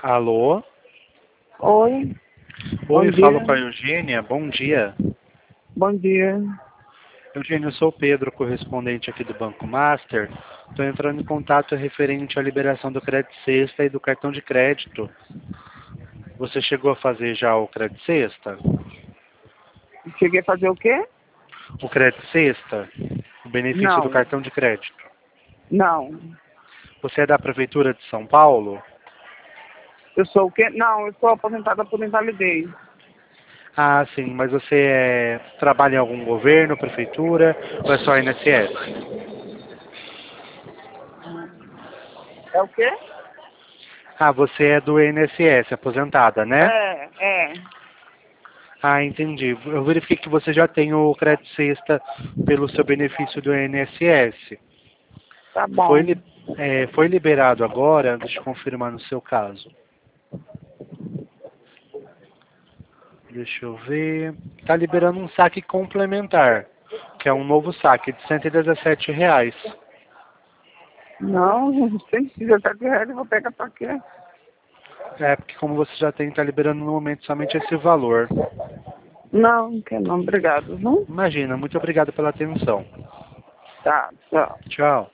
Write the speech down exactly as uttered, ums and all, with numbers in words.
Alô? Oi, bom Oi, falo dia. com a Eugênia. Bom dia. Bom dia. Eugênia, eu sou o Pedro, correspondente aqui do Banco Master. Estou entrando em contato referente à liberação do crédito sexta e do cartão de crédito. Você chegou a fazer já o crédito sexta? Cheguei a fazer o quê? O crédito sexta? O benefício do Não, cartão de crédito. não. Você é da Prefeitura de São Paulo? Eu sou o quê? Não, eu sou aposentada por invalidez. Ah, sim, mas você é... trabalha em algum governo, prefeitura ou é só I N S S? É o quê? Ah, você é do I N S S, aposentada, né? É, é. Ah, entendi. Eu verifiquei que você já tem o crédito sexta pelo seu benefício do I N S S. Tá Foi, bom. li- é, foi liberado agora, deixa eu confirmar no seu caso. Deixa eu ver. Está liberando um saque complementar, que é um novo saque de cento e dezessete reais. Não, cento e dezessete reais eu vou pegar pra quê? É, porque como você já tem, está liberando no momento somente esse valor. Não, não quer não. Obrigado, viu? Imagina, muito obrigado pela atenção. Tá, tchau. Tchau.